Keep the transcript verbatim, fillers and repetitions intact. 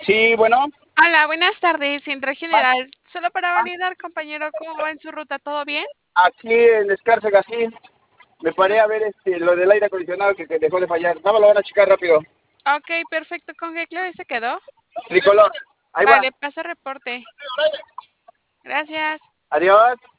Sí, bueno. Hola, buenas tardes, Centro Ma- General. Solo para ah, validar, compañero, ¿cómo va en su ruta? ¿Todo bien? Aquí en Escárcega, sí. Me Sí. paré a ver este, lo del aire acondicionado que, que dejó de fallar. Nada más lo van a checar rápido. Ok, perfecto. ¿Con qué clave se quedó? Tricolor. Ahí va. Vale, pasa reporte. Gracias. Adiós.